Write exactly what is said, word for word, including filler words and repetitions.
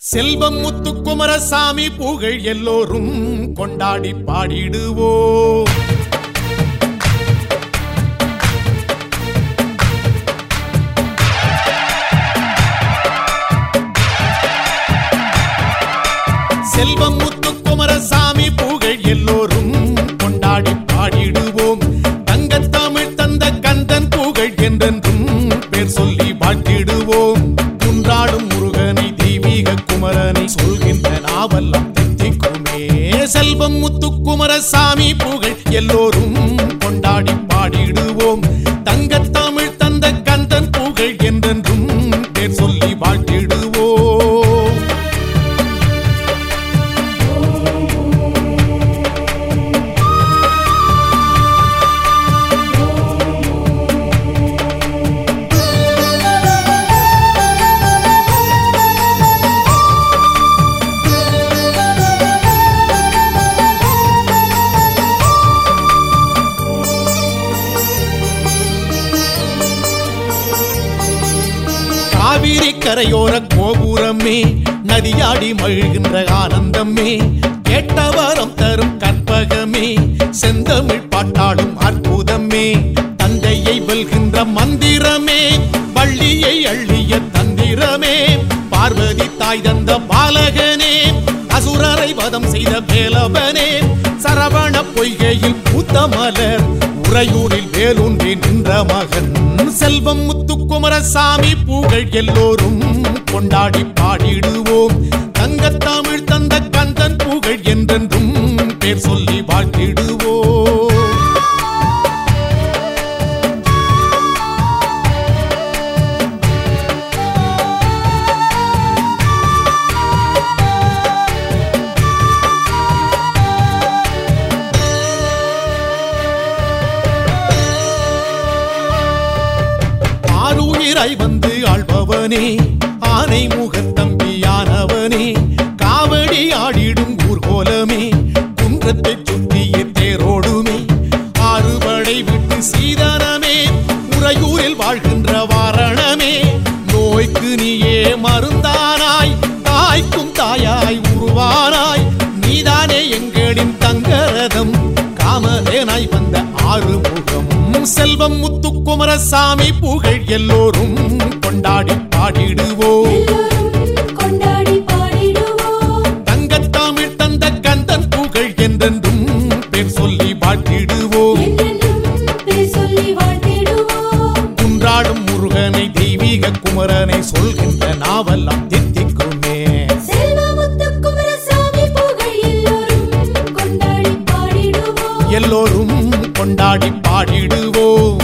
செல்வம் முத்துக்குமரசாமி புகழ் எல்லோரும் கொண்டாடி பாடிடுவோம். செல்வம் முத்துக்குமரசாமி புகழ் எல்லோரும் கொண்டாடி பாடிடுவோம். தங்கத்தமிழ் தந்த கந்தன் புகழ் என்றென்றும் பேர் சொல்லி வாழ்த்திடுவோம். குன்றாடும் முருகனை தெய்வீக குமரனை சொல்கின்ற நாவெல்லாம் தித்திக்குமே. செல்வம் முத்துக்குமரசாமி புகழ் எல்லோரும் கொண்டாடி பாடிடுவோம். தங்கத்தமிழ் தந்த கந்தன் புகழ் என்றென்றும் பேர் சொல்லி வாழ்த்திடுவோம். காவிரி கரையோர கோபுரமே, நதியாடி மகிழ்கின்ற ஆனந்தமே, கேட்டவரம் தரும் கற்பகமே, செந்தமிழ் பாட்டாடும் அற்புதமே, தந்தையை வெல்கின்ற மந்திரமே, வள்ளியை அள்ளிய தந்திரமே, பார்வதி தாய் தந்த பாலகனே, அசுரரை வதம் செய்த வேலவனே, சரவண பொய்கையில் பூத்த மலர், உறையூரில் வேலூன்றி நின்ற மகன். செல்வம் முத்துக்குமரசாமி புகழ் எல்லோரும் கொண்டாடி பாடிடுவோம். தங்கத்தமிழ் தந்த கந்தன் புகழ் என்றென்றும் பேர் சொல்லி வாழ்த்திடுவோம். ஆருயிராய் வந்து ஆள்பவனே, ஆனை முகத்தம்பியானவனே, காவடி ஆடிடும் ஊர்கோலமே, குன்றத்தை சுற்றிய தேரோடுமே, ஆறுபடை விட்டு சீதனமே, உறையூரில் வாழ்கின்ற வாரணமே, நோய்க்கு நீயே மருந்தானாய், தாய்க்கும் தாயாய் உருவானாய், நீதானே எங்களின் தங்கரதம், காமதேனாய் வந்த ஆறுமுகம். செல்வம் முத்துக்குமரசாமி புகழ் எல்லோரும் கொண்டாடி பாடிடுவோம். தங்கத்தமிழ் தந்த கந்தன் புகழ் என்றென்றும் பேர் சொல்லி வாழ்த்திடுவோம். குன்றாடும் முருகனை தெய்வீக குமரனை சொல்கின்ற நாவெல்லாம் தித்திக்குமே. எல்லோரும் கொண்டாடி பாடிடுவோம்.